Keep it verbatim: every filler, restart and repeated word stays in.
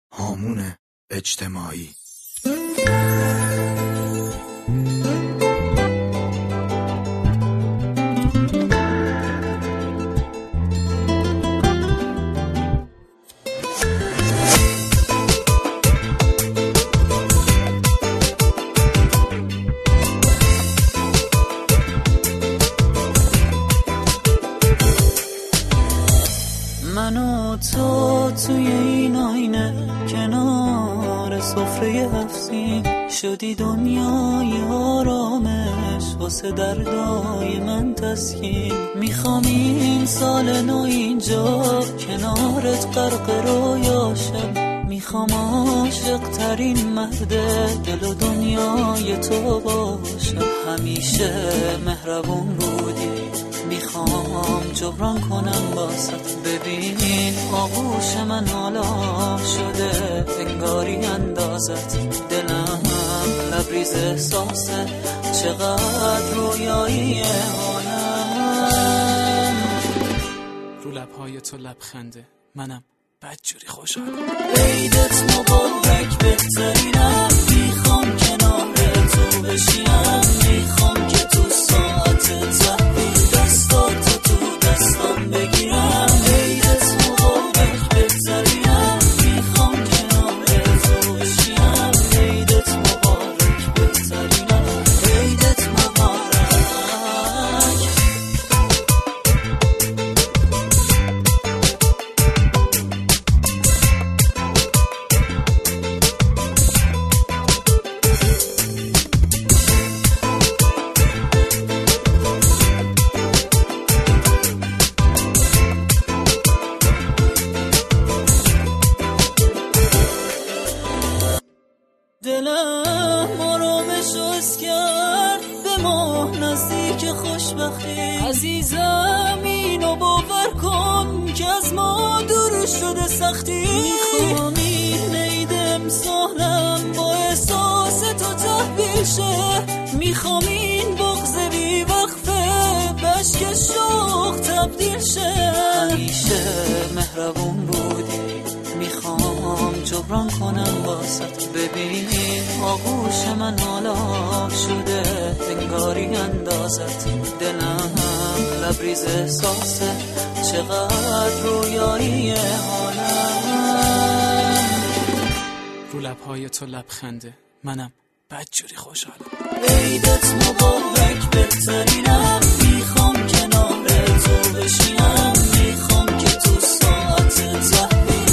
هامون اجتماعی. من و تو توی این آینه کنار سفره هفسین شدی دنیای آرامش واسه دردای من تسکین. میخوام این سال نو اینجا کنارت غرق رویاشم. میخوام عاشق ترین مرد دل و دنیای تو باشم. همیشه مهربون بودی میخوام جبران کنم باست. ببین آغوش من حالا شده انگاری اندازت. دلم لبریز احساسه چقدر رویایی حالم. رو لبهای تو لبخنده منم بدجوری خوشحالم. عیدت مبارک بهترینم. میخوام کنار تو بشینم. میخوام که تو ساعت تحویل دستاتو تو دستام بگیرم. عیدت مبارک بهترینم. میخوام کنار تو بشینم. عیدت مبارک بهترینم. عیدت مبارک. دلم آرامش و حس کرد به ما نزدیک خوشبختی. عزیزم اینو باور کن که از ما دور شده سختی. میخوام این عید امسالم با احساس تو تحویل شه. میخوام این بغض بی وقفه بشک شوق تبدیل شه. همیشه مهربون بودی میخوام جبران کنم باست. ببین آغوش من حالا شده انگاری اندازت. دلم لبریز احساسه چقدر رویایی حالم. رو لبهای تو لبخنده منم بدجوری خوشحالم. عیدت مبارک بهترینم. میخوام کنار تو بشینم. میخوام که تو ساعت تحویل